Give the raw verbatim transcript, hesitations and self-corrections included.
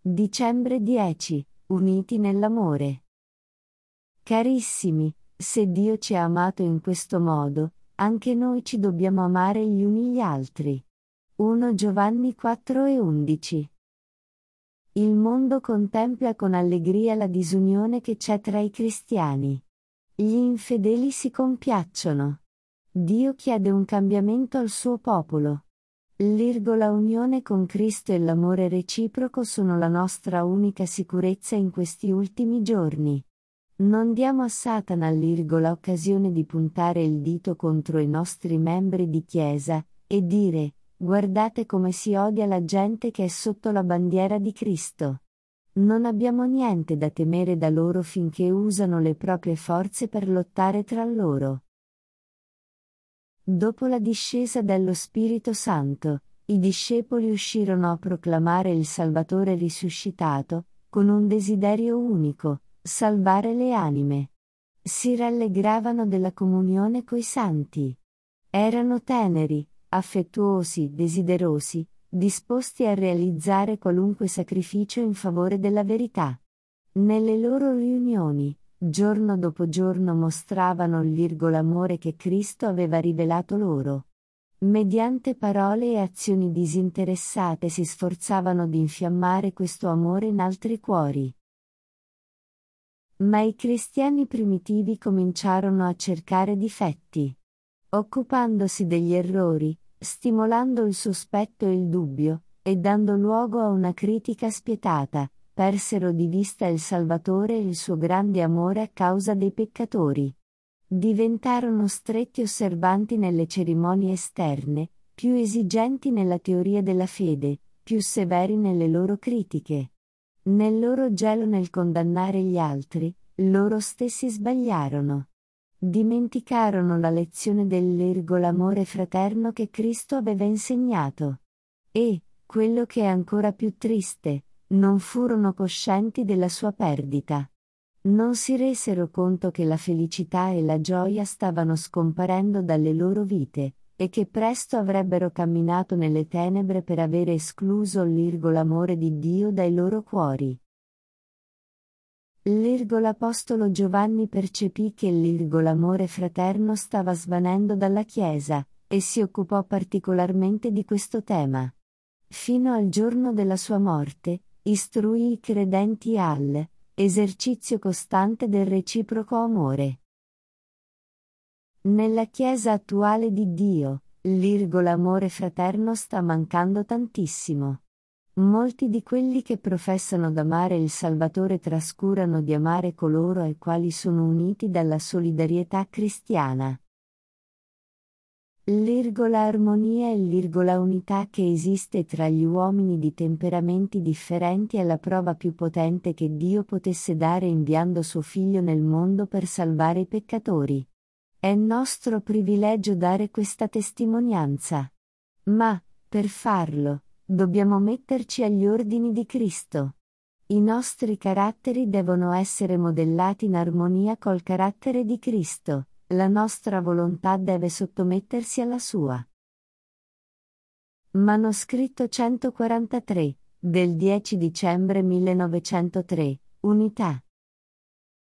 Dicembre dieci. Uniti nell'amore. Carissimi, se Dio ci ha amato in questo modo, anche noi ci dobbiamo amare gli uni gli altri. primo Giovanni quattro e undici. Il mondo contempla con allegria la disunione che c'è tra i cristiani. Gli infedeli si compiacciono. Dio chiede un cambiamento al suo popolo. La unione con Cristo e l'amore reciproco sono la nostra unica sicurezza in questi ultimi giorni. Non diamo a Satana l'occasione di puntare il dito contro i nostri membri di Chiesa, e dire: guardate come si odia la gente che è sotto la bandiera di Cristo. Non abbiamo niente da temere da loro finché usano le proprie forze per lottare tra loro. Dopo la discesa dello Spirito Santo, i discepoli uscirono a proclamare il Salvatore risuscitato, con un desiderio unico: salvare le anime. Si rallegravano della comunione coi santi. Erano teneri, affettuosi, desiderosi, disposti a realizzare qualunque sacrificio in favore della verità. Nelle loro riunioni, giorno dopo giorno mostravano l'amore che Cristo aveva rivelato loro. Mediante parole e azioni disinteressate si sforzavano di infiammare questo amore in altri cuori. Ma i cristiani primitivi cominciarono a cercare difetti. Occupandosi degli errori, stimolando il sospetto e il dubbio, e dando luogo a una critica spietata, persero di vista il Salvatore e il suo grande amore a causa dei peccatori. Diventarono stretti osservanti nelle cerimonie esterne, più esigenti nella teoria della fede, più severi nelle loro critiche. Nel loro gelo nel condannare gli altri, loro stessi sbagliarono. Dimenticarono la lezione dell'amore fraterno che Cristo aveva insegnato. E, quello che è ancora più triste, non furono coscienti della sua perdita. Non si resero conto che la felicità e la gioia stavano scomparendo dalle loro vite, e che presto avrebbero camminato nelle tenebre per avere escluso l'amore di Dio dai loro cuori. L'apostolo Giovanni percepì che l'amore fraterno stava svanendo dalla Chiesa, e si occupò particolarmente di questo tema. Fino al giorno della sua morte, istruì i credenti al esercizio costante del reciproco amore. Nella Chiesa attuale di Dio, l'amore fraterno sta mancando tantissimo. Molti di quelli che professano d'amare il Salvatore trascurano di amare coloro ai quali sono uniti dalla solidarietà cristiana. L'armonia e la unità che esiste tra gli uomini di temperamenti differenti è la prova più potente che Dio potesse dare inviando suo Figlio nel mondo per salvare i peccatori. È nostro privilegio dare questa testimonianza. Ma, per farlo, dobbiamo metterci agli ordini di Cristo. I nostri caratteri devono essere modellati in armonia col carattere di Cristo. La nostra volontà deve sottomettersi alla sua. Manoscritto centoquarantatré, del dieci dicembre millenovecentotre, Unità.